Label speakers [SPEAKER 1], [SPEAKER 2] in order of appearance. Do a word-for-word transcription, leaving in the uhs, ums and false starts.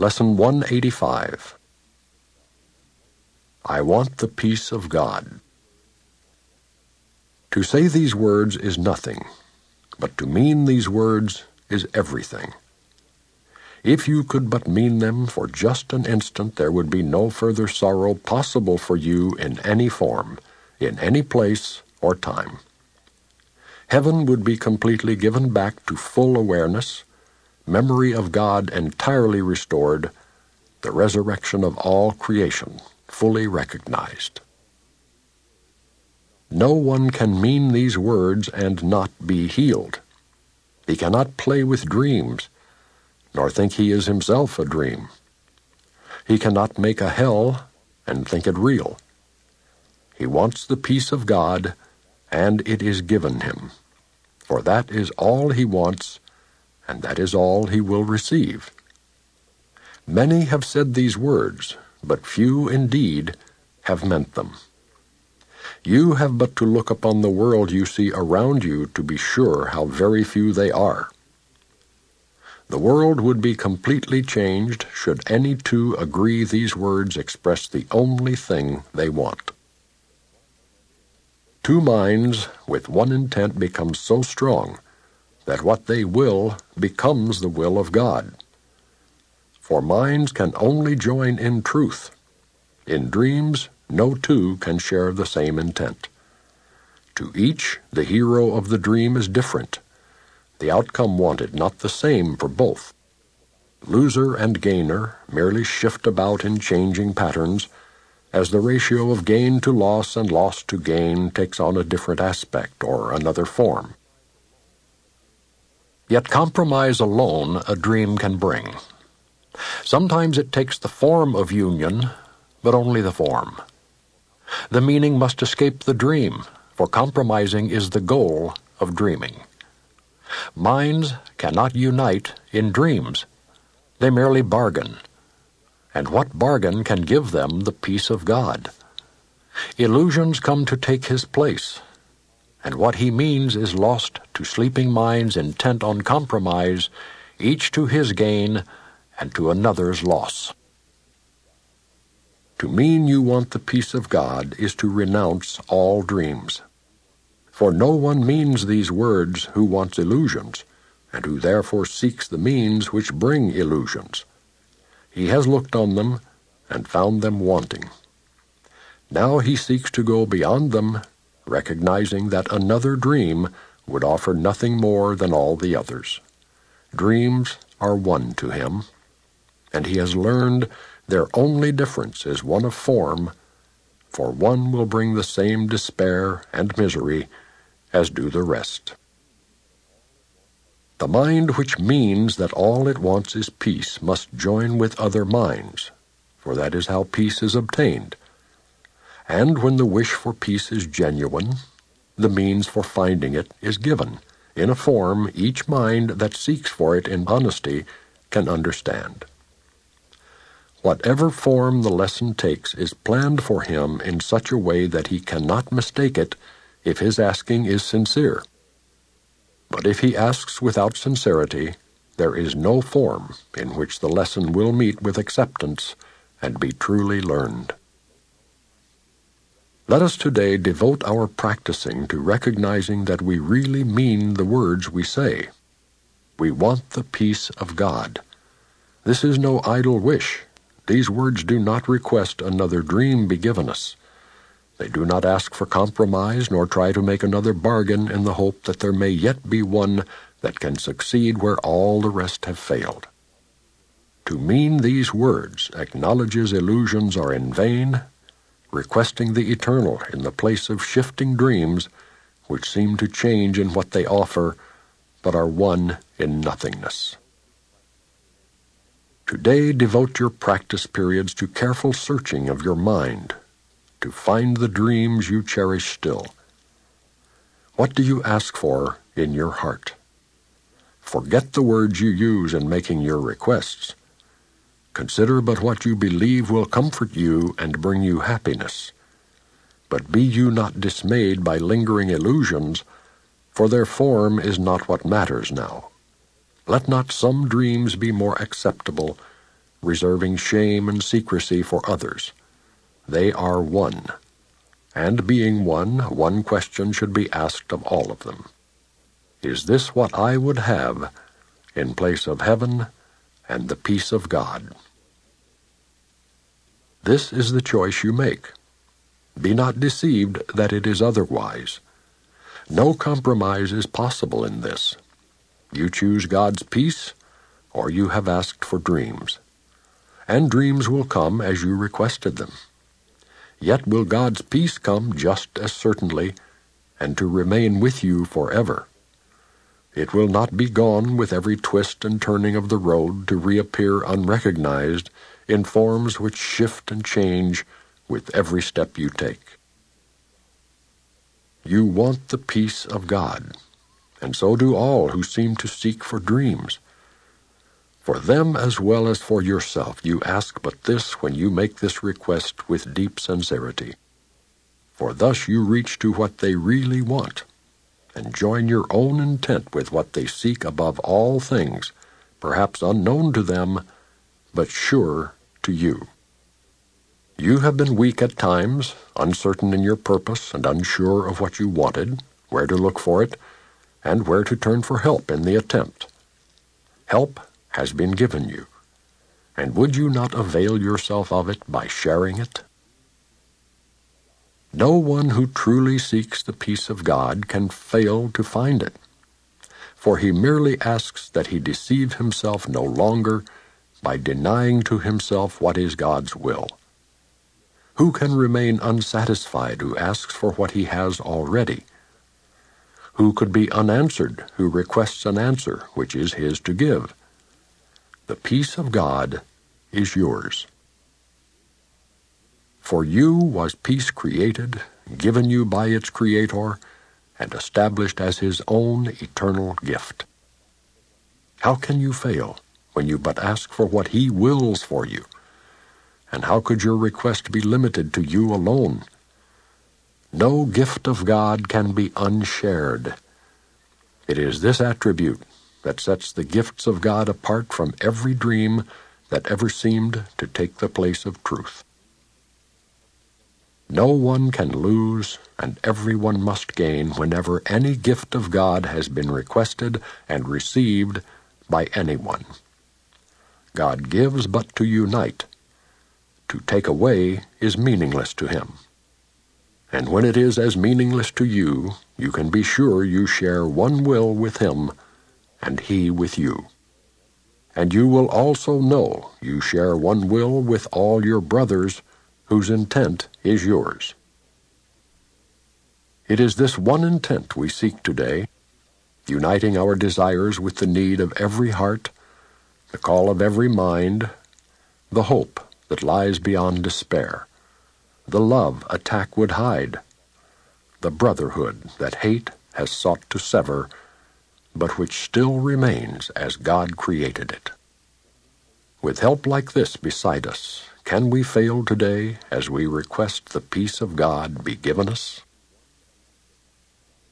[SPEAKER 1] Lesson one eighty-five. I want the peace of God. To say these words is nothing, but to mean these words is everything. If you could but mean them for just an instant, there would be no further sorrow possible for you in any form, in any place or time. Heaven would be completely given back to full awareness, memory of God entirely restored, the resurrection of all creation fully recognized. No one can mean these words and not be healed. He cannot play with dreams, nor think he is himself a dream. He cannot make a hell and think it real. He wants the peace of God, and it is given him, for that is all he wants, and that is all he will receive. Many have said these words, but few indeed have meant them. You have but to look upon the world you see around you to be sure how very few they are. The world would be completely changed should any two agree these words express the only thing they want. Two minds with one intent become so strong that what they will becomes the will of God. For minds can only join in truth. In dreams, no two can share the same intent. To each, the hero of the dream is different. The outcome wanted not the same for both. Loser and gainer merely shift about in changing patterns, as the ratio of gain to loss and loss to gain takes on a different aspect or another form. Yet compromise alone a dream can bring. Sometimes it takes the form of union, but only the form. The meaning must escape the dream, for compromising is the goal of dreaming. Minds cannot unite in dreams. They merely bargain. And what bargain can give them the peace of God? Illusions come to take his place, and what he means is lost to sleeping minds intent on compromise, each to his gain and to another's loss. To mean you want the peace of God is to renounce all dreams. For no one means these words who wants illusions, and who therefore seeks the means which bring illusions. He has looked on them and found them wanting. Now he seeks to go beyond them, recognizing that another dream would offer nothing more than all the others. Dreams are one to him, and he has learned their only difference is one of form, for one will bring the same despair and misery as do the rest. The mind which means that all it wants is peace must join with other minds, for that is how peace is obtained. And when the wish for peace is genuine, the means for finding it is given, in a form each mind that seeks for it in honesty can understand. Whatever form the lesson takes is planned for him in such a way that he cannot mistake it if his asking is sincere. But if he asks without sincerity, there is no form in which the lesson will meet with acceptance and be truly learned. Let us today devote our practicing to recognizing that we really mean the words we say. We want the peace of God. This is no idle wish. These words do not request another dream be given us. They do not ask for compromise nor try to make another bargain in the hope that there may yet be one that can succeed where all the rest have failed. To mean these words acknowledges illusions are in vain, requesting the eternal in the place of shifting dreams which seem to change in what they offer, but are one in nothingness. Today devote your practice periods to careful searching of your mind, to find the dreams you cherish still. What do you ask for in your heart? Forget the words you use in making your requests. Consider but what you believe will comfort you and bring you happiness. But be you not dismayed by lingering illusions, for their form is not what matters now. Let not some dreams be more acceptable reserving shame and secrecy for others. They are one, and being one, one question should be asked of all of them. Is this what I would have in place of heaven and the peace of God? This is the choice you make. Be not deceived that it is otherwise. No compromise is possible in this. You choose God's peace, or you have asked for dreams. And dreams will come as you requested them. Yet will God's peace come just as certainly, and to remain with you forever. It will not be gone with every twist and turning of the road to reappear unrecognized in forms which shift and change with every step you take. You want the peace of God, and so do all who seem to seek for dreams. For them as well as for yourself you ask but this when you make this request with deep sincerity. For thus you reach to what they really want, and join your own intent with what they seek above all things, perhaps unknown to them, but sure to you. You have been weak at times, uncertain in your purpose and unsure of what you wanted, where to look for it, and where to turn for help in the attempt. Help has been given you, and would you not avail yourself of it by sharing it? No one who truly seeks the peace of God can fail to find it, for he merely asks that he deceive himself no longer by denying to himself what is God's will. Who can remain unsatisfied who asks for what he has already? Who could be unanswered who requests an answer which is his to give? The peace of God is yours. For you was peace created, given you by its Creator, and established as his own eternal gift. How can you fail when you but ask for what he wills for you? And how could your request be limited to you alone? No gift of God can be unshared. It is this attribute that sets the gifts of God apart from every dream that ever seemed to take the place of truth. No one can lose, and everyone must gain whenever any gift of God has been requested and received by anyone. God gives but to unite. To take away is meaningless to him. And when it is as meaningless to you, you can be sure you share one will with him, and he with you. And you will also know you share one will with all your brothers, whose intent is yours. It is this one intent we seek today, uniting our desires with the need of every heart, the call of every mind, the hope that lies beyond despair, the love attack would hide, the brotherhood that hate has sought to sever, but which still remains as God created it. With help like this beside us, can we fail today as we request the peace of God be given us?